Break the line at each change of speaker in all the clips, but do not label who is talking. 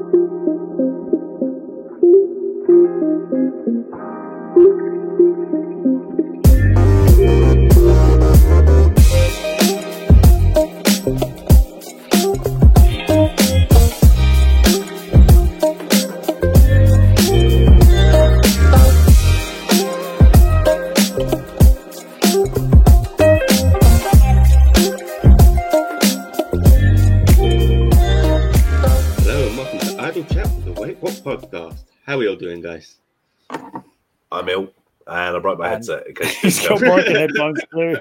How are we all doing, guys?
I'm ill, and I broke my headset. In case
He's got broken headphones too.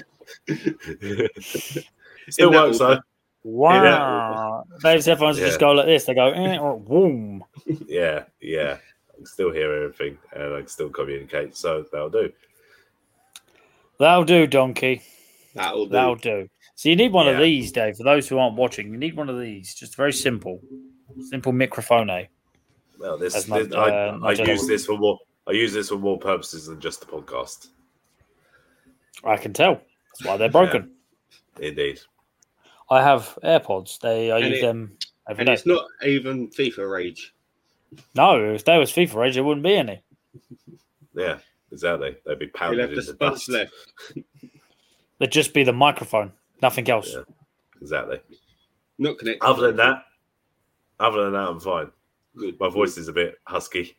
Still works though.
Wow. Dave's headphones just go like this. They go, or boom.
Yeah. I can still hear everything, and I can still communicate, so that'll do.
That'll do, Donkey.
That'll do.
So you need one of these, Dave, for those who aren't watching. You need one of these. Just very simple. Simple microphone.
Well, I use this for more purposes than just the podcast.
I can tell. That's why they're broken.
Yeah, indeed.
I have AirPods. I use them every day.
It's not even FIFA Rage.
No, if there was FIFA Rage, there wouldn't be any.
Yeah, exactly. They'd be pounded in the dust.
Left.
There'd just be the microphone. Nothing else.
Yeah, exactly.
Not connected.
Other than that, I'm fine. My voice is a bit husky,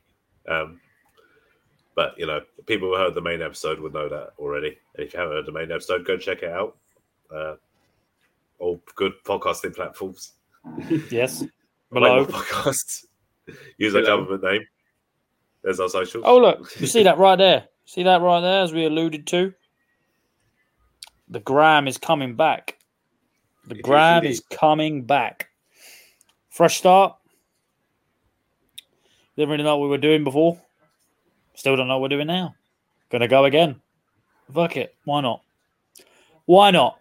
but people who heard the main episode would know that already. And if you haven't heard the main episode, go check it out. All good podcasting platforms.
Yes, below
podcasts. Use our government name. There's our socials.
Oh look, you see that right there? See that right there? As we alluded to, the gram is coming back. The gram is coming back. Fresh start. Didn't really know what we were doing before. Still don't know what we're doing now. Gonna go again. Fuck it. Why not? Why not?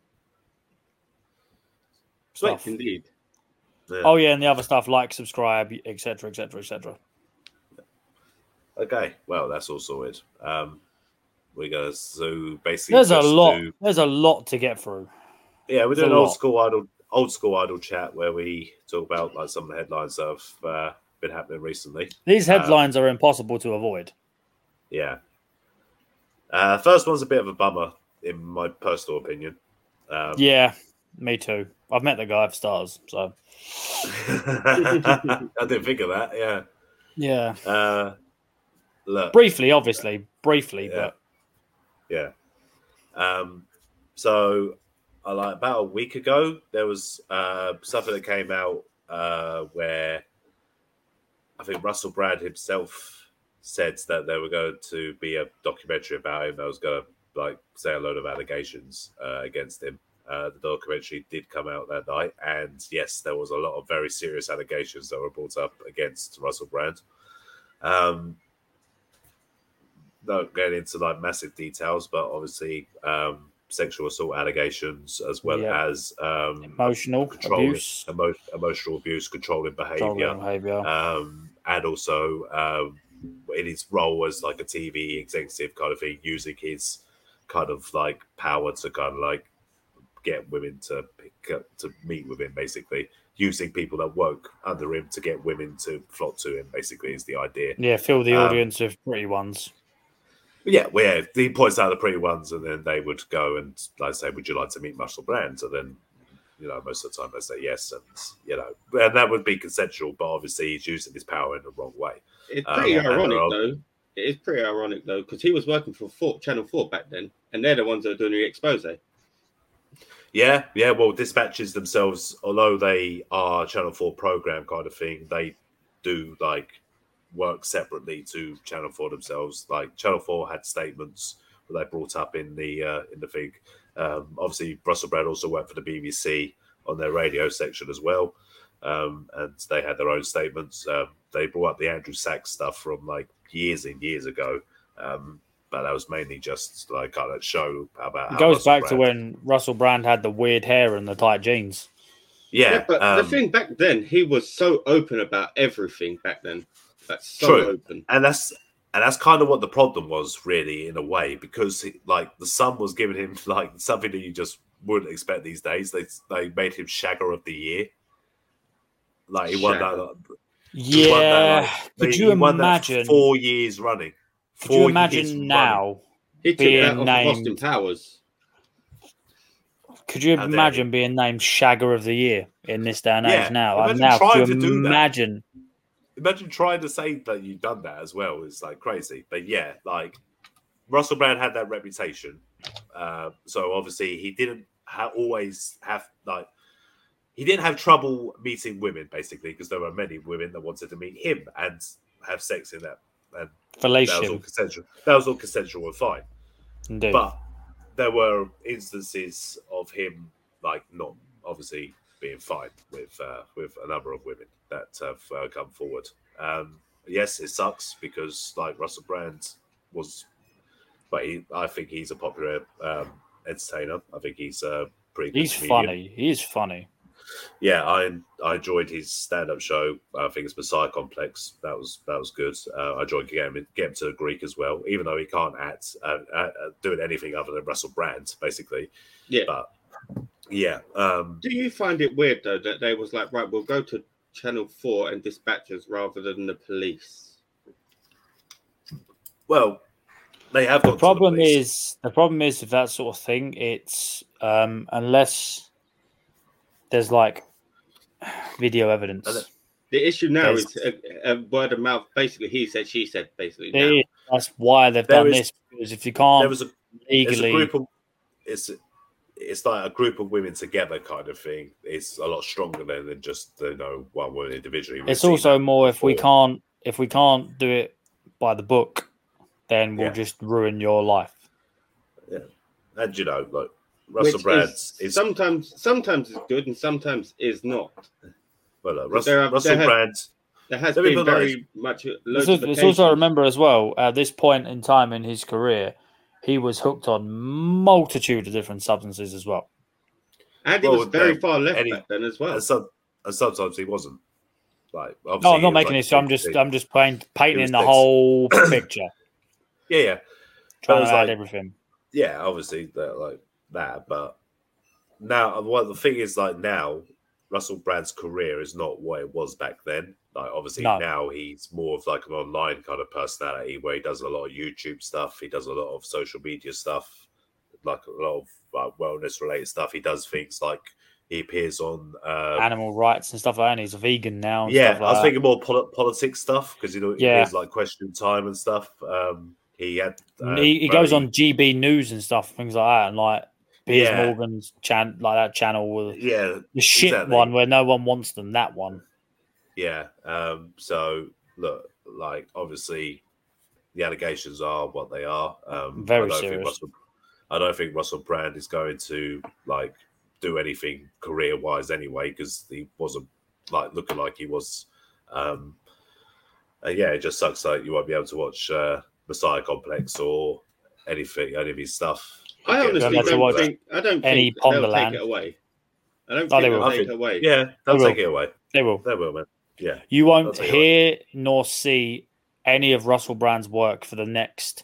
Stuff. Indeed.
Yeah.
Oh yeah, and the other stuff like subscribe, etc., etc., etc.
Okay, well that's all sorted. We're gonna basically
there's a lot to get through.
Yeah, we're doing old school idle chat where we talk about like some of the headlines that have been happening recently.
These headlines are impossible to avoid.
Yeah. First one's a bit of a bummer, in my personal opinion.
Yeah, me too. I've met the guy for stars, so.
I didn't think of that, yeah.
Yeah.
Look.
Briefly, yeah.
But. Yeah. So, about a week ago, there was something that came out where I think Russell Brand himself said that there were going to be a documentary about him that was going to say a load of allegations against him. The documentary did come out that night, and yes, there was a lot of very serious allegations that were brought up against Russell Brand. Not getting into massive details, but obviously sexual assault allegations as well as
emotional abuse,
controlling behavior, and also in his role as a TV executive kind of thing, using his kind of power to kind of get women to meet with him, basically using people that work under him to get women to flock to him, basically is the idea.
Yeah, fill the audience with pretty ones.
Yeah, he points out the pretty ones, and then they would go and say, "Would you like to meet Russell Brand?" So then, most of the time they say yes, and and that would be consensual. But obviously, he's using his power in the wrong way.
It's pretty ironic, though. It is pretty ironic, though, because he was working for Channel 4 back then, and they're the ones that are doing the expose.
Yeah. Well, Dispatches themselves, although they are Channel 4 program kind of thing, they do work separately to Channel 4 themselves. Channel 4 had statements that they brought up in the thing. Obviously, Russell Brand also worked for the BBC on their radio section as well, and they had their own statements. They brought up the Andrew Sachs stuff from years and years ago, but that was mainly just kind of show about.
It goes back to when Russell Brand had the weird hair and the tight jeans.
Yeah, but the thing back then, he was so open about everything back then. That's so
true.
Open.
And that's kind of what the problem was, really, in a way, because the Sun was giving him something that you just wouldn't expect these days. They made him Shagger of the Year. Like he won that.
Yeah.
Won that,
could you imagine
4 years running?
Could you imagine now
he took
being
that off
named
of Austin Powers?
Could you imagine being named Shagger of the Year in this day and age now?
Imagine
now,
trying
could you
to do
imagine?
Imagine trying to say that you've done that as well. It's like crazy. But yeah, like Russell Brand had that reputation. So obviously he didn't always have like he didn't have trouble meeting women basically because there were many women that wanted to meet him and have sex in that. And
Fellatio.
that was all consensual. That was all consensual and fine.
Indeed.
But there were instances of him like not obviously being fine with a number of women that have come forward. Yes, it sucks because like Russell Brand was, but I think he's a popular entertainer. I think he's pretty good.
He's funny. He is funny.
Yeah, I enjoyed his stand-up show. I think it's Messiah Complex. That was good. I enjoyed getting him to the Greek as well, even though he can't act doing anything other than Russell Brand, basically.
Yeah.
But yeah.
Do you find it weird though that they was like, right, we'll go to Channel 4 and Dispatches rather than the police?
Well, they have got
the problem is with that sort of thing. It's unless there's like video evidence.
The issue now is a word of mouth. Basically, he said, she said. Basically, now.
That's why they've done this. Because if you can't legally,
it's like a group of women together kind of thing. It's a lot stronger than just one woman individually.
It's also more if we can't do it by the book, then we'll just ruin your life.
Yeah, and like Russell Brand is
sometimes it's good and sometimes is not.
Well, Russell Brand.
There has been very much.
Let's also remember as well, at this point in time in his career, he was hooked on multitude of different substances as well.
And he was very far left back then as well.
And sometimes he wasn't. Like,
no, I'm not making this. I'm just painting the whole picture.
Yeah.
Trying to add everything.
Yeah, obviously that, but now the thing is like now Russell Brand's career is not what it was back then. Like obviously now he's more of like an online kind of personality where he does a lot of YouTube stuff, he does a lot of social media stuff, like a lot of wellness related stuff. He does things like he appears on
animal rights and stuff like that. And he's a vegan now.
And I was thinking more politics stuff because he appears like Question Time and stuff. He
goes on GB News and stuff, things like that, and like Piers Morgan's that channel with the shit one where no one wants them. That one.
Yeah. So look, like obviously, the allegations are what they are.
Very serious.
I don't think Russell Brand is going to like do anything career wise anyway because he wasn't like looking like he was. It just sucks that you won't be able to watch Messiah Complex or any of his stuff.
I honestly don't think they'll take it away. I don't think they'll take it away.
Yeah, they'll take it away.
They will.
They will, man. Yeah.
You won't hear nor see any of Russell Brand's work for the next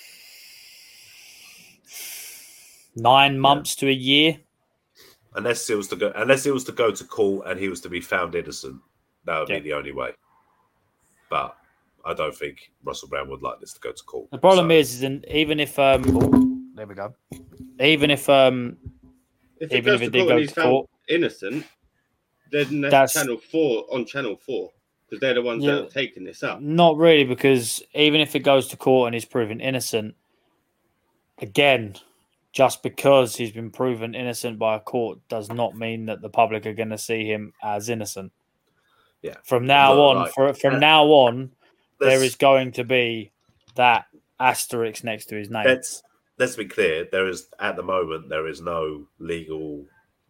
9 months to a year.
Unless it was to go to court and he was to be found innocent, that would be the only way. But I don't think Russell Brand would like this to go to court.
The problem is even if there we go. Even if it did go to court,
innocent, then that's Channel 4 on Channel 4 because they're the ones that are taking this up.
Not really, because even if it goes to court and he's proven innocent, again, just because he's been proven innocent by a court does not mean that the public are going to see him as innocent.
Yeah.
From now on, there is going to be that asterisk next to his name.
Let's be clear. At the moment there is no legal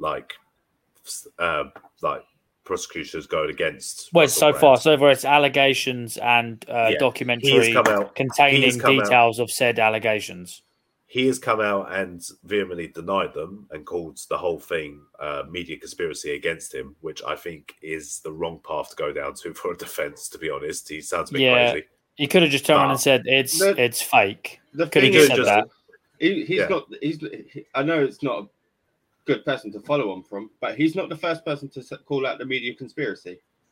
prosecutions going against.
Well, so far it's allegations and documentary containing details of said allegations.
He has come out and vehemently denied them and called the whole thing media conspiracy against him, which I think is the wrong path to go down to for a defense, to be honest. He sounds a bit crazy.
He could have just turned around and said it's fake.
Could have just said that. He's not. I know it's not a good person to follow on from, but he's not the first person to call out the media conspiracy.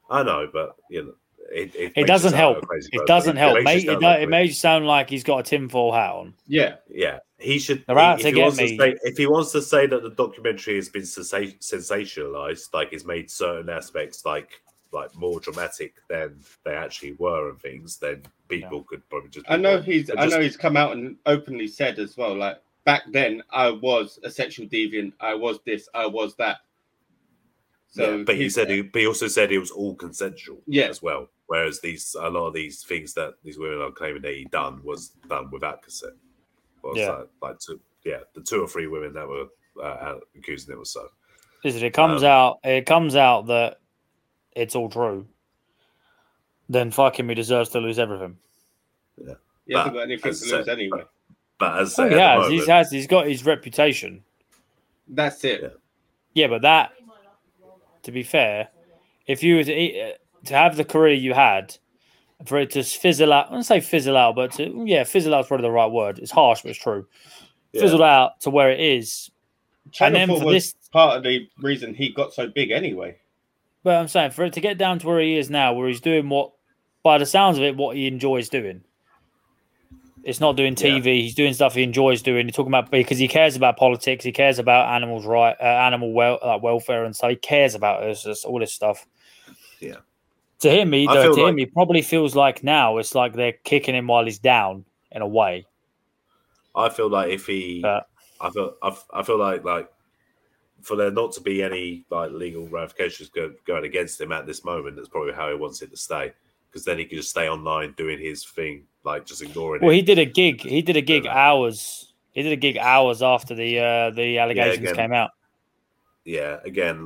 I know, but
it doesn't help. It doesn't help. It makes you sound like he's got a tinfoil hat on.
Yeah.
He should.
If
he wants to say that the documentary has been sensationalized, like it's made certain aspects like more dramatic than they actually were and things, then people could probably just.
I know he's come out and openly said as well, like back then I was a sexual deviant, I was this, I was that. So,
but he also said it was all consensual, as well. Whereas a lot of these things that these women are claiming that he done was done without consent. The 2 or 3 women that were accusing him or so.
Listen, it comes out that it's all true. Then fuck him, he deserves to lose everything.
Yeah, he hasn't got anything to lose anyway.
But as
he's got his reputation.
That's it.
Yeah, but that, to be fair, if you were to have the career you had, for it to fizzle out, I don't say fizzle out, but fizzle out is probably the right word. It's harsh, but it's true. Yeah. Fizzled out to where it is.
Channel 4 was part of the reason he got so big anyway.
But I'm saying, for it to get down to where he is now, where he's doing what, by the sounds of it, what he enjoys doing. It's not doing TV. Yeah. He's doing stuff he enjoys doing. He's talking about, because he cares about politics. He cares about animals' welfare and stuff. He cares about all this stuff.
Yeah.
To him, he probably feels like now it's like they're kicking him while he's down in a way.
I feel like if he, I feel like for there not to be any legal ramifications going against him at this moment, that's probably how he wants it to stay. Because then he could just stay online doing his thing, just ignoring it.
Well, he did a gig hours. He did a gig hours after the allegations came out.
Yeah, again,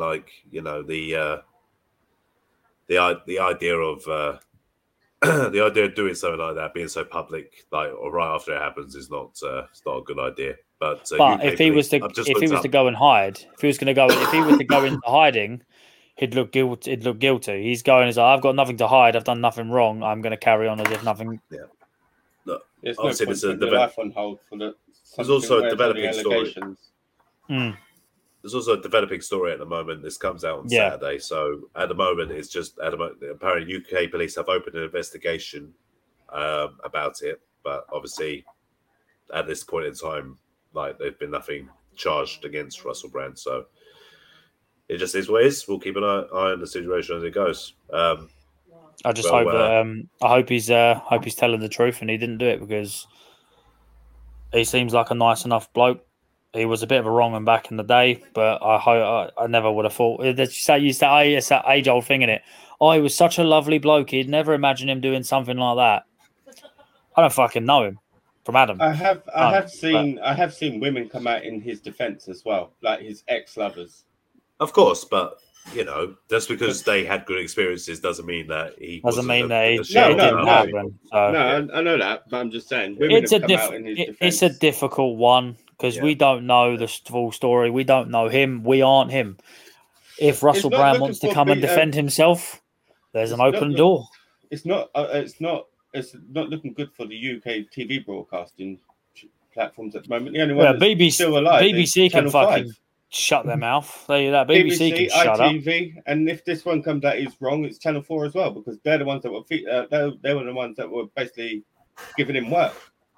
the idea of the idea of doing something like that, being so public, or right after it happens, is not a good idea. But
if he was to go and hide, if he was to go into hiding, he'd look guilty. He's going as I've got nothing to hide. I've done nothing wrong. I'm going to carry on as if nothing.
Yeah. Look,
there's no point putting your life on hold for the.
There's also a developing story.
There's
also a developing story at the moment. This comes out on Saturday. So at the moment, it's just apparently UK police have opened an investigation about it, but obviously at this point in time, there's been nothing charged against Russell Brand. So it just is what it is. We'll keep an eye on the situation as it goes.
I just hope that I hope he's telling the truth and he didn't do it, because he seems like a nice enough bloke. He was a bit of a wrong one back in the day, but I never would have thought. It's that age-old thing, innit? He was such a lovely bloke. He'd never imagine him doing something like that. I don't fucking know him from Adam.
I have seen women come out in his defence as well, like his ex-lovers.
Of course, but just because they had good experiences doesn't mean that he
doesn't mean that he
didn't happen. No, I know that, but I'm just saying women have come out in his defence.
It's a difficult one. Because we don't know the full story. We don't know him. We aren't him. If Russell Brand wants to come and defend himself, there's an open door.
It's not looking good for the UK TV broadcasting platforms at the moment. The only one that's still alive,
BBC can fucking shut their mouth. BBC can shut
ITV, and if this one comes out is wrong, it's Channel 4 as well, because they're the ones that were they were the ones that were basically giving him work.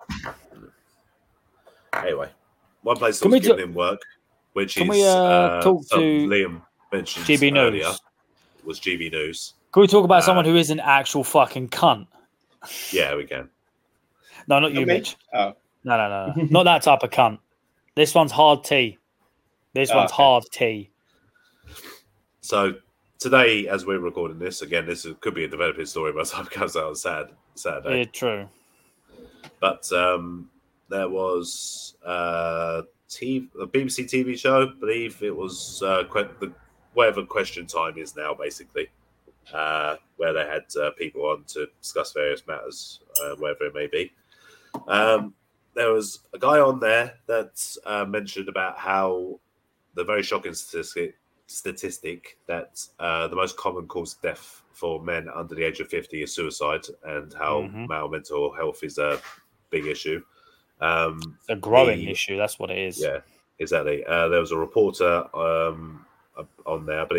Anyway. One place that was giving him work, which is
talk to
Liam mentioned
GB
earlier,
News.
Was GB News.
Can we talk about someone who is an actual fucking cunt?
Yeah, we can.
No, not you, Mitch.
Oh.
No. Not that type of cunt. This one's hard tea. Hard tea.
So today, as we're recording this, again, this could be a developing story by the time it comes out on Saturday.
Yeah, true.
But there was a BBC TV show, I believe it was whatever Question Time is now, basically, where they had people on to discuss various matters, whatever it may be. There was a guy on there that mentioned about how the very shocking statistic that the most common cause of death for men under the age of 50 is suicide, and how male mental health is a big issue.
A growing issue, that's what it is.
Yeah, exactly. There was a reporter on there, I believe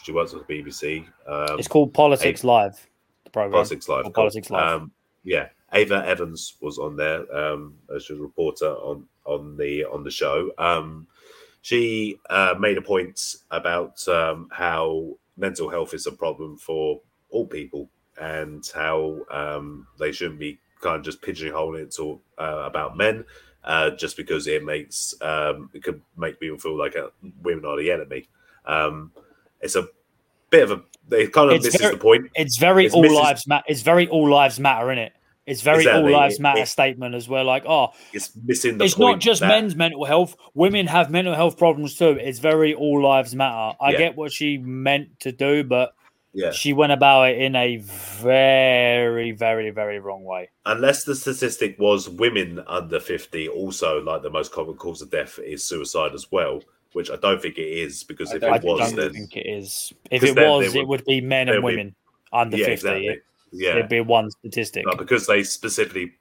She works with the BBC.
It's called Politics Live. The program.
Politics Live. Cool.
Politics Live.
Yeah, Ava Evans was on there as a reporter on the show. She made a point about how mental health is a problem for all people and how they shouldn't be kind of just pigeonholing it to about men just because it makes it could make people feel like women are the enemy. It's a bit of a it kind of misses the point.
It's very lives matter. It's very all lives matter, isn't it? It's very
Exactly.
all lives matter statement as well. Like,
it's missing the
it's
point.
Not just men's mental health. Women have mental health problems too. It's very all lives matter. I get what she meant to do, but she went about it in a very, very, very wrong way.
Unless the statistic was women under 50 also like the most common cause of death is suicide as well, which I don't think it is, because if it was,
I don't think it is. If it was, it would be men and women under 50.
Exactly.
It'd be one statistic.
But because they specifically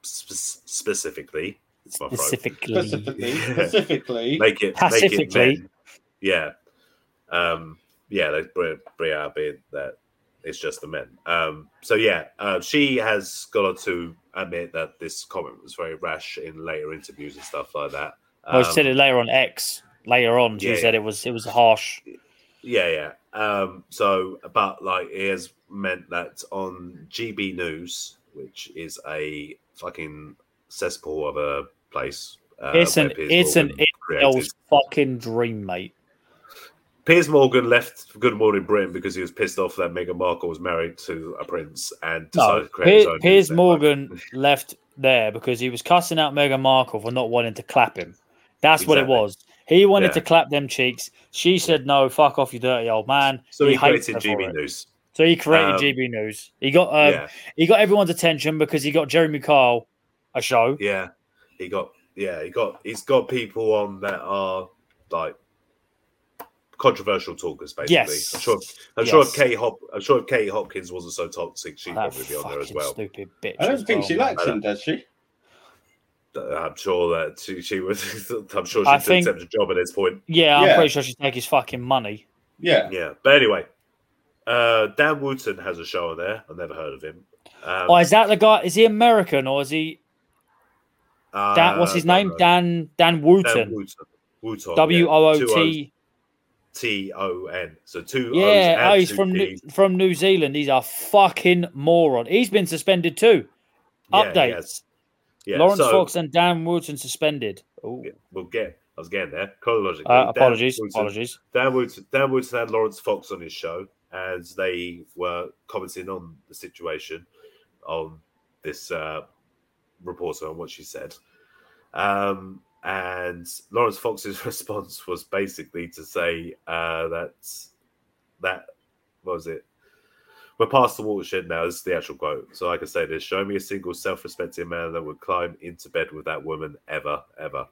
make it men. Yeah. They bring out being that it's just the men. She has got to admit that this comment was very rash in later interviews and stuff like that.
Well, she said it later on X. Later on, she said it was harsh.
Yeah. But like it has meant that on GB News, which is a fucking cesspool of a place.
It's an fucking dream, mate.
Piers Morgan left Good Morning Britain because he was pissed off that Meghan Markle was married to a prince and decided to create his own.
Piers Morgan left there because he was cussing out Meghan Markle for not wanting to clap him. That's what it was. He wanted to clap them cheeks. She said, no, fuck off, you dirty old man.
So he created GB News.
So he created GB News. He got everyone's attention because he got Jeremy Kyle a show.
Yeah. He's got people on that are like controversial talkers, basically.
Yes.
I'm sure if Katie Hopkins wasn't so toxic, she'd probably be on there as well.
Stupid bitch.
I don't think she likes him, does she?
I'm sure that she would. I'm sure she'd accept a job at this point.
Yeah, I'm pretty sure she'd take his fucking money.
Yeah. But anyway, Dan Wootton has a show on there. I've never heard of him.
Is that the guy? Is he American or is he? What's his name? Dan Wootton.
Wooton.
WOOT.
TON. So two.
Yeah, he's from New Zealand. He's a fucking moron. He's been suspended too. Update. Yeah, Lawrence Fox and Dan Wootton suspended.
Yeah, I was getting there chronologically.
Apologies.
Dan Wootton had Lawrence Fox on his show, and they were commenting on the situation on this reporter on what she said. And Lawrence Fox's response was basically to say that what was it? We're past the watershed now. This is the actual quote. So I can say this: show me a single self-respecting man that would climb into bed with that woman ever.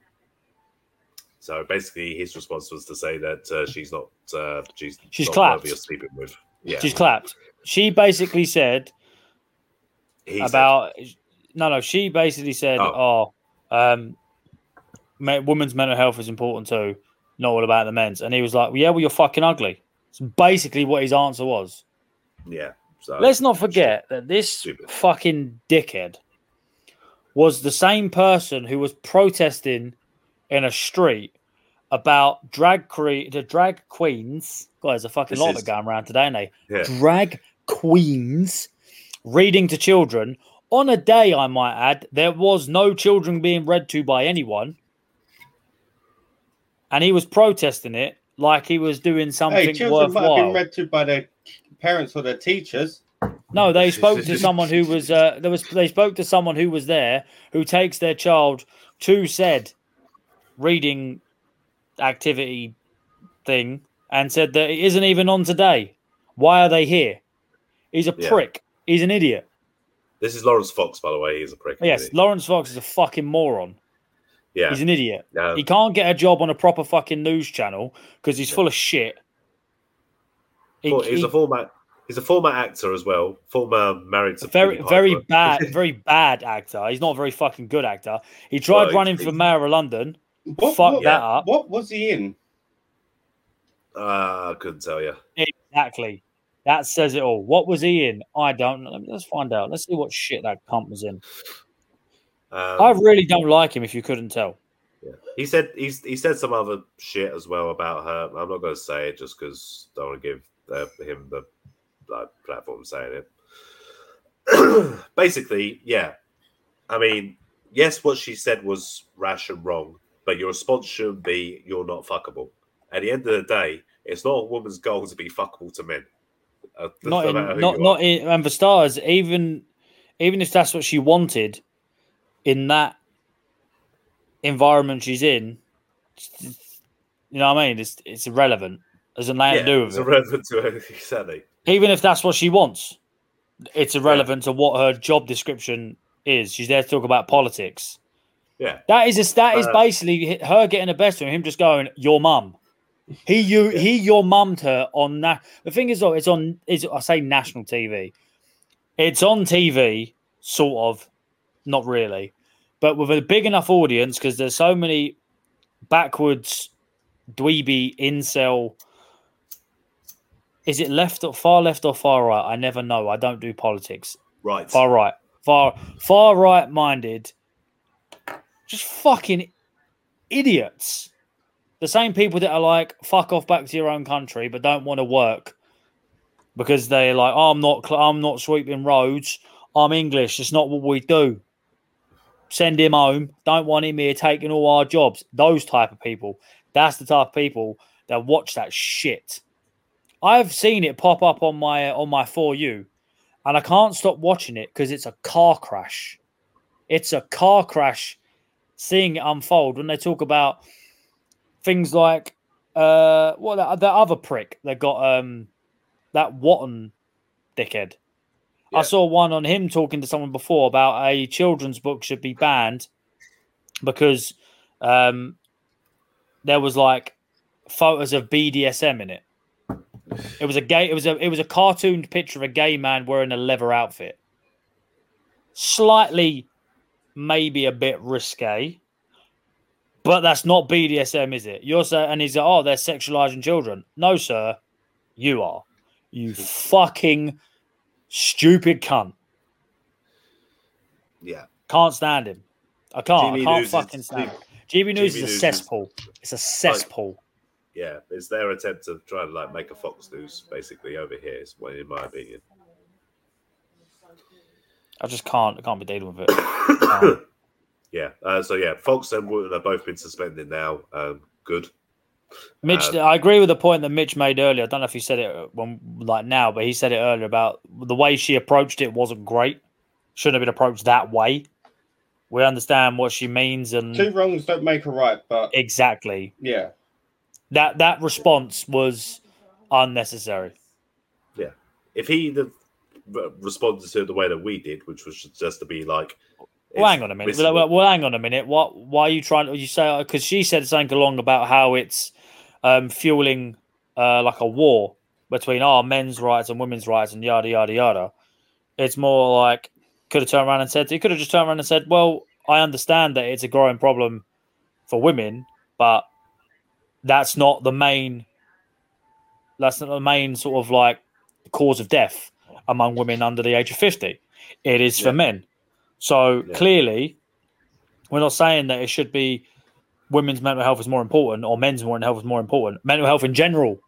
So basically, his response was to say that she's not not
clapped.
Worthy of sleeping with. Yeah,
she's clapped. She basically said She basically said, women's mental health is important too. Not all about the men's. And he was like, yeah, well, you're fucking ugly. It's basically what his answer was.
Yeah. So
let's not forget that this fucking dickhead was the same person who was protesting in a street about drag queens. God, there's a fucking lot of it going around today, ain't they? Yeah. Drag queens reading to children on a day, I might add, there was no children being read to by anyone. And he was protesting it like he was doing something
children
worthwhile.
Might have been read to by their parents or their teachers.
No, they spoke to someone who was they spoke to someone who was there who takes their child to said reading activity thing and said that it isn't even on today. Why are they here? He's a prick. He's an idiot.
This is Lawrence Fox, by the way. He's a prick.
Yes, Lawrence Fox is a fucking moron.
Yeah.
He's an idiot. He can't get a job on a proper fucking news channel because he's full of shit.
He's a former actor as well. Former married to
very bad actor. He's not a very fucking good actor. He tried running for mayor of London. Fuck that up.
What was he in?
I couldn't tell you.
Exactly. That says it all. What was he in? I don't know. Let's find out. Let's see what shit that cunt was in. I really don't like him, if you couldn't tell.
Yeah. He said some other shit as well about her. I'm not going to say it just because I don't want to give him the platform saying it. Basically, yeah. I mean, yes, what she said was rash and wrong, but your response shouldn't be "you're not fuckable." At the end of the day, it's not a woman's goal to be fuckable to men.
And for starters, even if that's what she wanted in that environment she's in, you know what I mean? It's irrelevant. There's nothing to do with it. It's
irrelevant to anything, exactly.
Even if that's what she wants, it's irrelevant to what her job description is. She's there to talk about politics.
Yeah,
that is basically her getting the best of him just going, "Your mum." He your mummed her on that. The thing is, though, I say national TV. It's on TV, sort of, not really, but with a big enough audience because there's so many backwards, dweeby, incel. Is it far left or far right? I never know. I don't do politics.
Right.
Far right. Far right minded. Just fucking idiots. The same people that are like, fuck off back to your own country, but don't want to work because they're like, oh, I'm not sweeping roads. I'm English. It's not what we do. Send him home. Don't want him here taking all our jobs. Those type of people. That's the type of people that watch that shit. I've seen it pop up on my For You, and I can't stop watching it because it's a car crash. It's a car crash. Seeing it unfold when they talk about things like that other prick that got that Watton dickhead. Yeah. I saw one on him talking to someone before about a children's book should be banned because there was like photos of BDSM in it. It was a cartooned picture of a gay man wearing a leather outfit. Slightly, maybe a bit risque. But that's not BDSM, is it? You're saying, and he's like, oh, they're sexualizing children. No, sir, you are. You fucking stupid cunt.
Yeah.
Can't stand him. I can't fucking stand him. GB News is a cesspool. It's a cesspool.
Yeah, it's their attempt to try and like make a Fox News basically over here, is what, in my opinion.
I just can't. I can't be dealing with it.
Yeah. Fox and Wooten have both been suspended now. Good.
Mitch, I agree with the point that Mitch made earlier. I don't know if he said it now, but he said it earlier about the way she approached it wasn't great. Shouldn't have been approached that way. We understand what she means, and
two wrongs don't make a right. But
exactly,
yeah,
that response was unnecessary.
Yeah, if he responded to it the way that we did, which was just to be like.
Well, hang on a minute. Well, hang on a minute. Why are you trying to? You say because she said something along about how it's fueling like a war between men's rights and women's rights and yada yada yada. It's more like he could have just turned around and said, "Well, I understand that it's a growing problem for women, but that's not the main. That's not the main sort of like cause of death among women under the age of 50. It is for men." So clearly, we're not saying that it should be women's mental health is more important or men's mental health is more important. Mental health in general,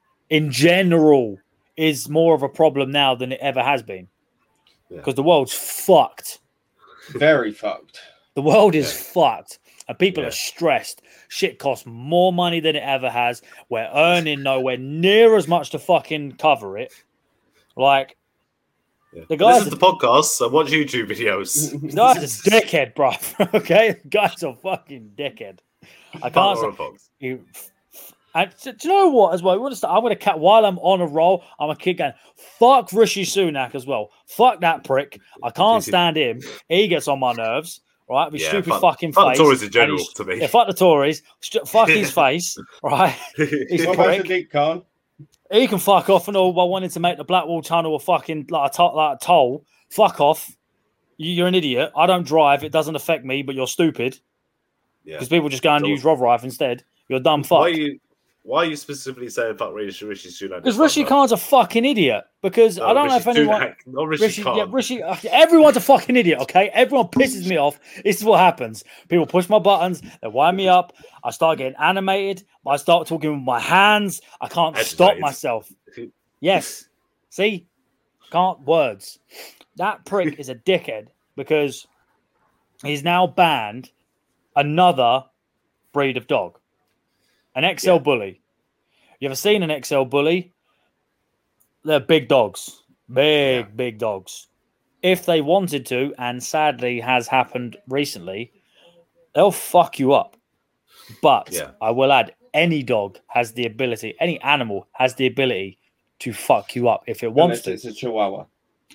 is more of a problem now than it ever has been. Because the world's fucked.
Very fucked.
The world is fucked. And people are stressed. Shit costs more money than it ever has. We're earning nowhere near as much to fucking cover it. Like,
the guys listen to podcasts and watch YouTube videos.
The guy's a dickhead, bro. Okay? The guy's a fucking dickhead. I can't say. And do you know what? As well, I'm going to while I'm on a roll. I'm a kid going, fuck Rishi Sunak as well. Fuck that prick. I can't stand him. He gets on my nerves. Right? With stupid fucking
fuck
face.
The Tories in general, to me.
Yeah, fuck the Tories. Fuck his face. Right? He's a prick. He can fuck off and all by wanting to make the Blackwall Tunnel a fucking like a toll. Fuck off. You're an idiot. I don't drive. It doesn't affect me, but you're stupid. Because people just go and use Rovrite instead. You're a dumb fuck.
Why are you specifically saying fuck Rishi Sunak?
Because Rishi Khan's a fucking idiot. Because I don't know if anyone.
Not Rishi Khan.
Yeah, Rishi. Everyone's a fucking idiot. Okay, everyone pisses me off. This is what happens. People push my buttons. They wind me up. I start getting animated. I start talking with my hands. I can't stop myself. Yes. See, can't words. That prick is a dickhead because he's now banned another breed of dog. An XL bully. You ever seen an XL bully? They're big dogs. Big dogs. If they wanted to, and sadly has happened recently, they'll fuck you up. But I will add, any dog has the ability, any animal has the ability to fuck you up if it wants to.
It's a Chihuahua.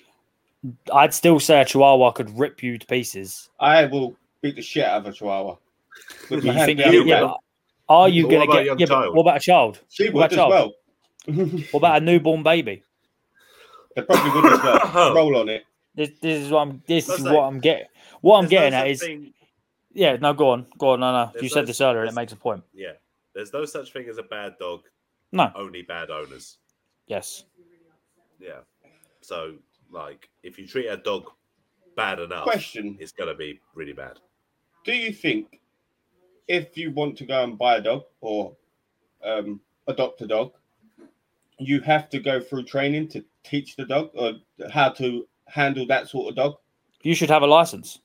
I'd still say a Chihuahua could rip you to pieces.
I will beat the shit out of a Chihuahua. With my hand.
Are you going to get... But what about a child?
She would as well.
What about a newborn baby?
They probably would as well. Roll on it.
This is what I'm getting. What I'm getting at is... Yeah, no, go on. No. You said this earlier and it makes a point.
Yeah. There's no such thing as a bad dog.
No.
Only bad owners.
Yes.
Yeah. So, like, if you treat a dog bad enough, it's going to be really bad.
Do you think if you want to go and buy a dog or adopt a dog, you have to go through training to teach the dog or how to handle that sort of dog?
You should have a license.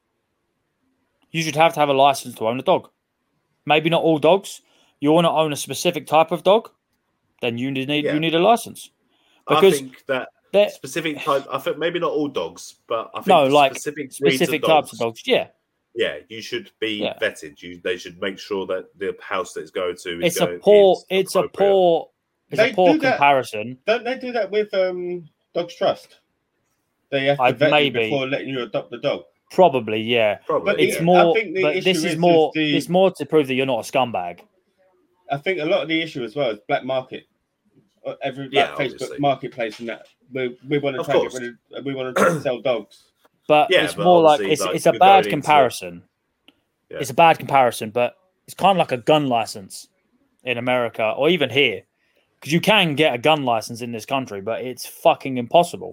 You should have to have a license to own a dog. Maybe not all dogs. You want to own a specific type of dog, then you need a license. Because
I think that specific type. I think maybe not all dogs, but I think specific
types of dogs. Yeah.
Yeah, you should be vetted. They should make sure that the house that it's going to
is It's a poor comparison.
Don't they do that with Dogs Trust? They have to vet you before letting you adopt the dog.
Probably, yeah.
Probably.
But it's more. But this is more. It's more to prove that you're not a scumbag.
I think a lot of the issue as well is black market. Facebook
obviously.
Marketplace and that. We want to try to get rid of. We want to try to sell dogs.
But it's more like it's a bad comparison. It's a bad comparison, but it's kind of like a gun license in America or even here. Because you can get a gun license in this country, but it's fucking impossible.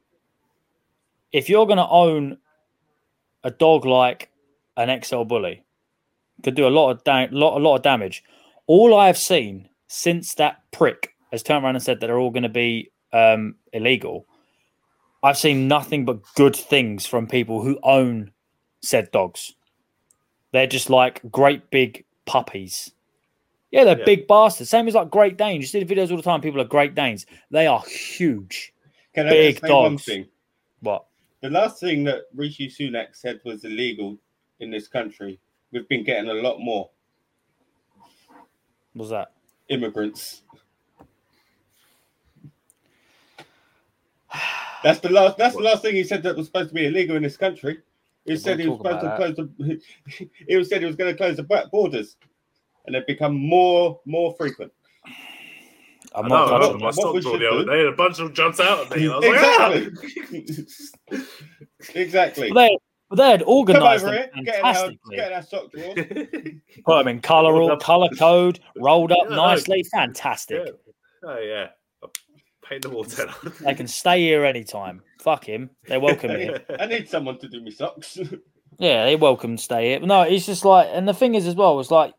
If you're going to own a dog like an XL bully, could do a lot of damage. All I have seen since that prick has turned around and said that they're all going to be illegal, I've seen nothing but good things from people who own said dogs. They're just like great big puppies. Yeah, they're big bastards. Same as like Great Danes. You see the videos all the time. People are Great Danes. They are huge.
Can
big
I say
dogs.
one thing?
What?
The last thing that Rishi Sunak said was illegal in this country. We've been getting a lot more.
What's that?
Immigrants. That's the last thing he said that was supposed to be illegal in this country. He said he was supposed to close the. He said he was going to close the borders, and they've become more frequent.
I'm not touching
my son told the other day, and a bunch of them jumps out at me. I was
Exactly.
But they had organised
them
fantastically.
Get our sock drawers.
Put them in colour code, rolled up nicely. Fantastic.
Yeah. Oh, yeah. Paint them all 10.
They can stay here anytime. Fuck him. They're welcome here.
I need someone to do me socks.
Yeah, they're welcome to stay here. No, it's just like, and the thing is as well, it's like,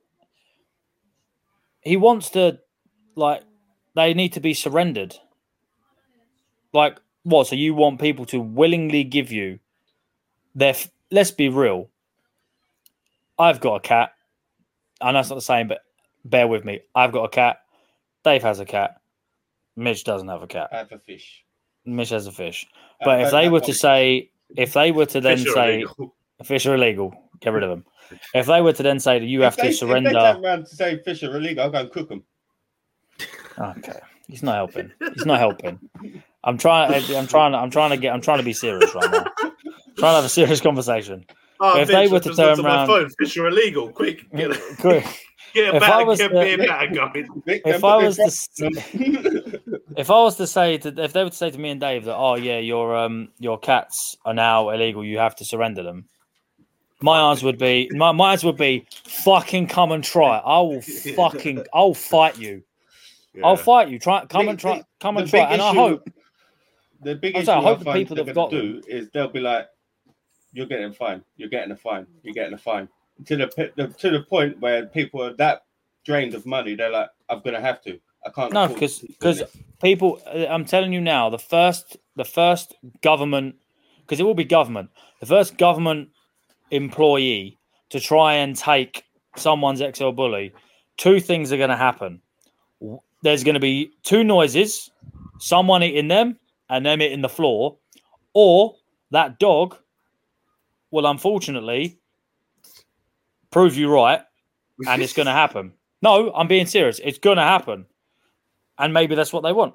he wants to, like, they need to be surrendered. Like, what? So you want people to willingly give you let's be real. I've got a cat. I know it's not the same, but bear with me. I've got a cat. Dave has a cat. Mitch doesn't have a cat.
I have a fish.
Mitch has a fish. But if they were to say, fish are illegal, get rid of them. If they were to then say that you have to surrender.
If they turn around to say fish are illegal, I'll go and cook them.
Okay. He's not helping. I'm trying to be serious right now. Trying to have a serious conversation. If they were to turn around,
phone, fish are illegal. Quick, get a batter going.
If they were to say to me and Dave that, oh yeah, your cats are now illegal, you have to surrender them, My answer would be fucking come and try. I'll fight you.
Yeah.
I'll fight you. Come and try. And I hope
the big
I
issue
hope
I
the
find
people
they're
have
going
got
to do is they'll be like, "You're getting a fine. You're getting a fine. You're getting a fine." To the point where people are that drained of money, they're like, "I'm going to have to. I can't."
no,
afford to keep
because
doing this."
people. I'm telling you now, the first government, because it will be government, the first government employee to try and take someone's XL bully, two things are going to happen. There's going to be two noises: someone eating them and them hitting the floor, or that dog will unfortunately prove you right, and it's going to happen. No, I'm being serious. It's going to happen, and maybe that's what they want.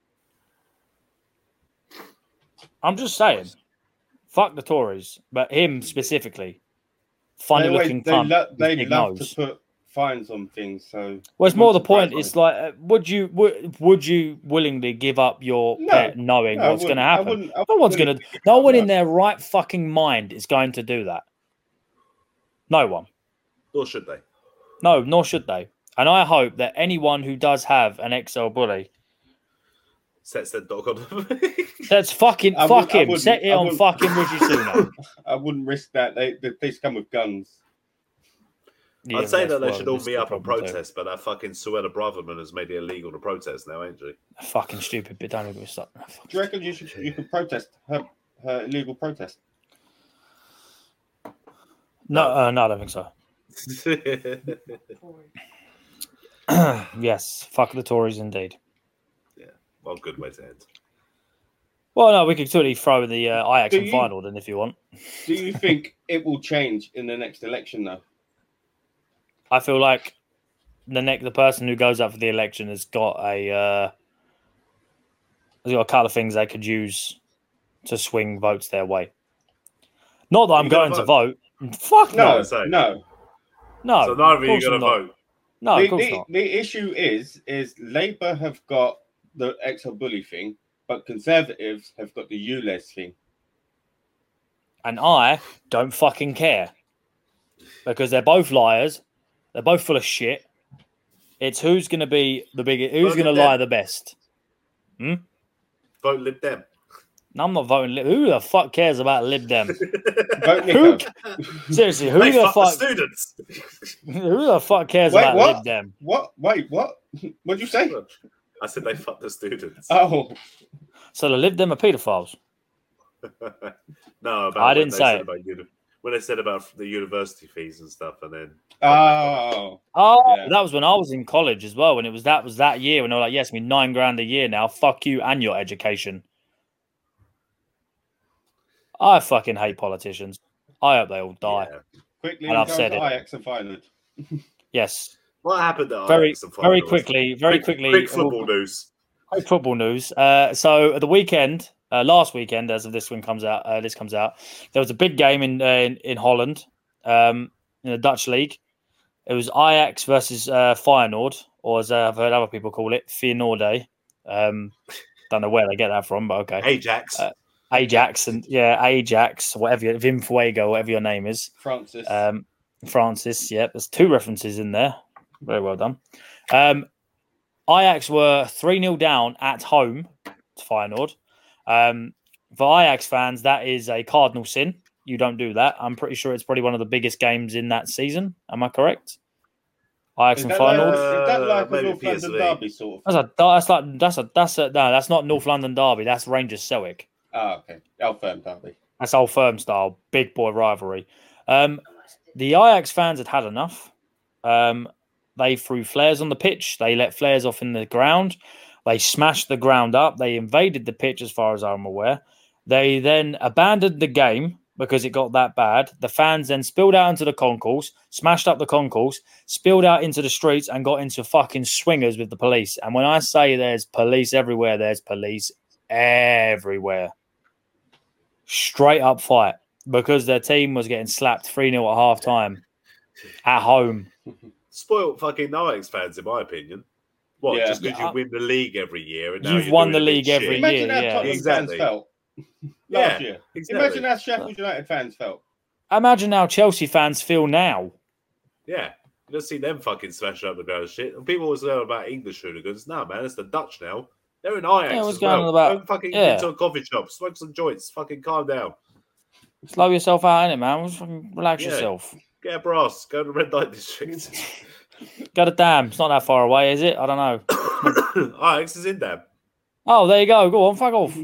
I'm just saying, fuck the Tories, but him specifically. Funny looking cunt.
They love to put fines on things. So,
well, it's more the point. It's like, would you willingly give up your pet knowing what's going to happen? No one's going to. No one in their right fucking mind is going to do that. No one.
Nor should they.
No, nor should they. And I hope that anyone who does have an XL bully
sets their dog on.
That's fucking fuck him. Set it on fucking Rishi Sunak.
I wouldn't risk that. The police come with guns.
Yeah, I'd say that they should all be up and protest, but that fucking Suella Braverman has made it illegal to protest now, ain't she?
Fucking stupid, but don't even stop.
Do you reckon you could protest her illegal protest?
No, no, I don't think so. Yes, fuck the Tories indeed.
Yeah, well, good way to end.
Well, no, we could totally throw in the Ajax and final then if you want.
Do you think it will change in the next election, though?
I feel like the person who goes up for the election has got a couple of things they could use to swing votes their way. Not that I'm going to vote. Fuck no.
No.
So neither of you are going to vote.
No, of course not.
The issue is Labour have got the XL bully thing, but Conservatives have got the ULEZ thing.
And I don't fucking care. Because they're both liars. They're both full of shit. It's who's going to be the biggest, who's going to lie the best.
Vote Lib Dem.
No, I'm not voting. Who the fuck cares about Lib Dem?
Vote Nico.
Seriously, who the fuck?
Students.
Who the fuck cares about Lib Dem?
What? Wait, what? What'd you say?
I said they fuck the students.
Oh,
so the Lib Dem are paedophiles.
No,
I didn't say it.
When they said about the university fees and stuff, and then
yeah. That was when I was in college as well. When that was that year, when they were like, "Yes, I mean $9,000 a year now. Fuck you and your education." I fucking hate politicians. I hope they all die.
Yeah. Quickly,
and I've said it.
Ajax and finals.
Yes.
What happened at
Ajax and finals? Very quickly.
Quick football news.
Quick football news. So at the weekend. Last weekend, as of this one comes out, there was a big game in Holland, in the Dutch league. It was Ajax versus Feyenoord, or as I've heard other people call it, Feyenoord. Don't know where they get that from, but okay.
Ajax,
whatever, Wim Fuego, whatever your name is. Francis. Yeah, there's two references in there. Very well done. Ajax were 3-0 down at home to Feyenoord. For Ajax fans, that is a cardinal sin. You don't do that. I'm pretty sure it's probably one of the biggest games in that season. Am I correct? Ajax and Feyenoord.
Is that like a North London derby sort of?
That's not North London derby. That's Rangers Celtic.
Oh, okay. Old Firm derby.
That's Old Firm style, big boy rivalry. The Ajax fans had enough. They threw flares on the pitch. They let flares off in the ground. They smashed the ground up. They invaded the pitch, as far as I'm aware. They then abandoned the game because it got that bad. The fans then spilled out into the concourse, smashed up the concourse, spilled out into the streets, and got into fucking swingers with the police. And when I say there's police everywhere, there's police everywhere. Straight up fight because their team was getting slapped 3-0 at half time at home.
Spoiled fucking Ajax fans, in my opinion. What, just because you win the league every year? And now
you've won the league every year.
Imagine how Tottenham fans felt last year.
Exactly.
Imagine how Sheffield United fans felt.
Imagine how Chelsea fans feel now.
Yeah. You don't see them fucking smashing up the ground and shit. And people always know about English hooligans. No, man, it's the Dutch now. They're in Ajax
Yeah, what's
as
going
well.
on about-
Go fucking
yeah.
into a coffee shop, smoke some joints, fucking calm down.
Slow yourself out, innit, man? Just fucking relax
Yeah.
yourself.
Get a brass, go to the Red Light District.
Go to Dam. It's not that far away, is it? I don't know.
Ajax is in there.
Oh, there you go. Go on, fuck off.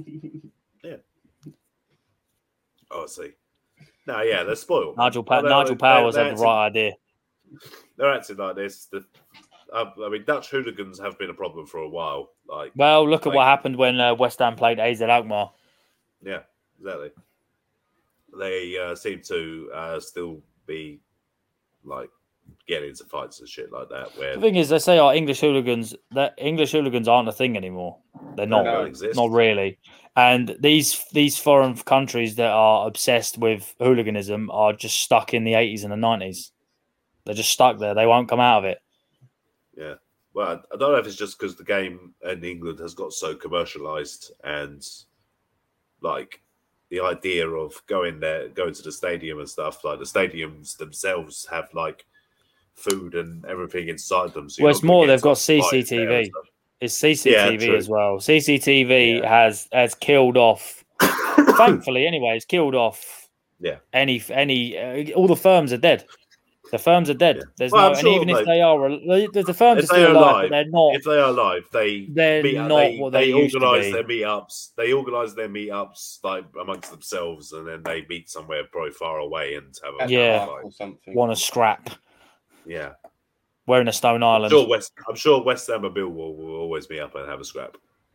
Oh, I see. No, yeah, they're spoiled.
Nigel
They're
Powers had the
acting-
right idea.
They're acting like this. I mean, Dutch hooligans have been a problem for a while. Like,
Well, look at
Like-
what happened when West Ham played AZ Alkmaar.
yeah, exactly. They seem to still be like getting into fights and shit like that. Where
The thing is, they say English hooligans. That English hooligans aren't a thing anymore. They're
they
not.
don't exist.
Not really. And these foreign countries that are obsessed with hooliganism are just stuck in the 80s and the 90s. They're just stuck there. They won't come out of it.
Yeah. Well, I don't know if it's just because the game in England has got so commercialized and like the idea of going to the stadium and stuff. Like the stadiums themselves have like food and everything inside them. So
Well,
you're
it's
not gonna
more
get
they've got
some fights there and
CCTV.
stuff.
It's CCTV
true.
as well. CCTV
Yeah.
has killed off. Thankfully, anyway, it's killed off.
Yeah.
Any all the firms are dead. The firms are dead.
Yeah.
There's
Well, I'm
no, and
sure,
even
like,
if they are, the firms are
if they
still
are
alive,
alive,
but they're not.
If they are live,
They're not what they used to
organise
be.
their meetups. They organise their meetups like amongst themselves, and then they meet somewhere probably far away and have a
At
Yeah.
the park or something.
Want to scrap.
Yeah.
We're in a Stone Island.
I'm sure West Ham and Millwall will always meet up and have a scrap.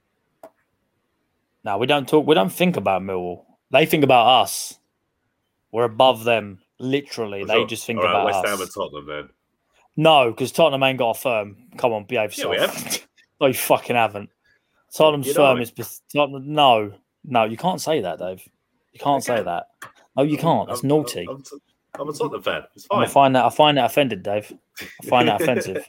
No, we don't talk. We don't think about Millwall. They think about us. We're above them. Literally,
I'm
they
sure.
just think
All right,
about
West
us.
Ham and Tottenham then.
No, because Tottenham ain't got a firm. Come on, behave
Yeah, we
yourself. No, you fucking haven't. Tottenham's
You know
firm
it.
is Tottenham. No, you can't say that, Dave. You can't say
can.
that. No, you can't. That's naughty.
I'm a Tottenham fan. It's
I
fine.
find that offended, Dave. I find that offensive.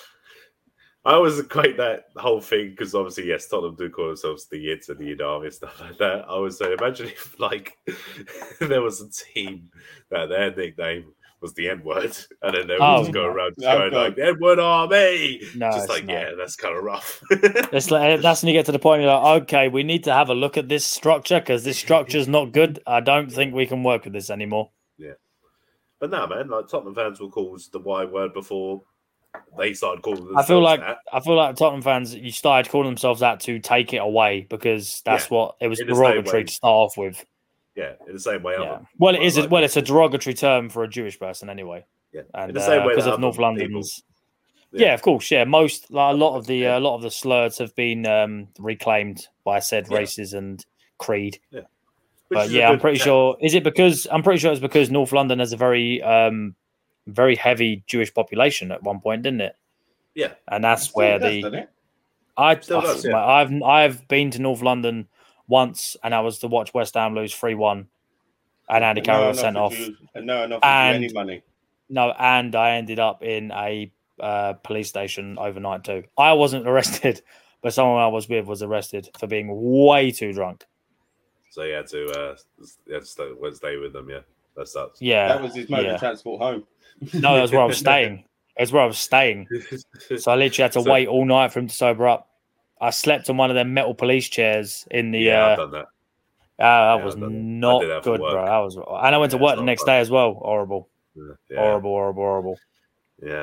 I always equate that whole thing because obviously, yes, Tottenham do call themselves the Yids and the Yid Army and stuff like that. I would say, imagine if like there was a team that their nickname was the N word, and then they would just go around going like the N word Army.
No,
just
it's
like
not.
yeah, that's kind of rough.
It's like, that's when you get to the point you're like, okay, we need to have a look at this structure because this structure's not good. I don't think we can work with this anymore.
But no, man, like Tottenham fans were called the Y word before they started calling themselves
I feel like
that.
Tottenham fans, you started calling themselves that to take it away because that's what it was
in the same
derogatory
way.
to start off with.
Yeah, in the same way.
Yeah.
Other,
Well, it is.
like,
Well, it's a derogatory term for a Jewish person anyway.
yeah,
And
in the same way
because
that
of
other
North
people-
London's. Yeah, of course. Yeah, most like, a lot of the
Yeah.
a lot of the slurs have been reclaimed by said
Yeah.
races and creed.
Which
But
is a
yeah, I'm
good
pretty
check.
sure. Is it because I'm pretty sure it's because North London has a very very heavy Jewish population at one point, didn't it?
Yeah,
And that's
Still
where
does,
the
doesn't it?
Still does, yeah.
I've been to North London once, and I was to watch West Ham lose 3-1, and Andy Carroll was sent off.
No one offered you
And-
any money.
No, and I ended up in a police station overnight too. I wasn't arrested, but someone I was with was arrested for being way too drunk.
So you had to stay with them. Yeah, that sucks.
Yeah,
That was his mode
yeah.
of transport home.
No, that was where I was staying. That's where I was staying. So I literally had to
So-
wait all night for him to sober up. I slept on one of them metal police chairs in the.
Yeah, I've done that.
That
Yeah,
was
I've done that. I
not
did that for
good,
work.
bro. That was, and I went to
Yeah,
work
it's
the
not
next
fun.
day as well. Horrible,
Yeah.
horrible.
Yeah.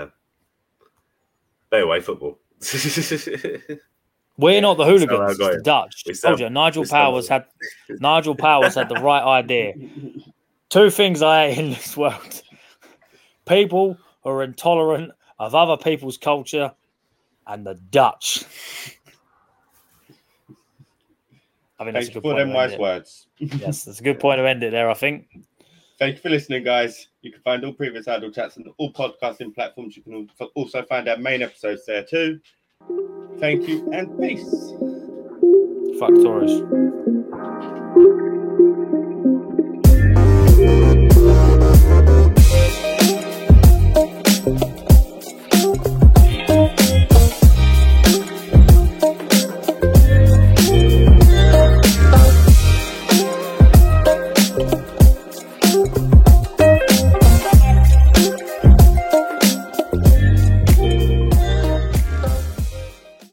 But anyway, football.
We're not the
how I
hooligans,
got
it's the
it.
Dutch.
We
Told
sound-
you, Nigel
we sound
Powers had the right idea. Two things I hate in this world: people who are intolerant of other people's culture, and the Dutch. I think that's
Thank
a
you
good
for
point.
them
to
wise
end it.
words.
Yes, that's a good point to end it there. I think.
Thank you for listening, guys. You can find all previous Idle Chats on all podcasting platforms. You can also find our main episodes there too. Thank you and peace.
Fuck Tories.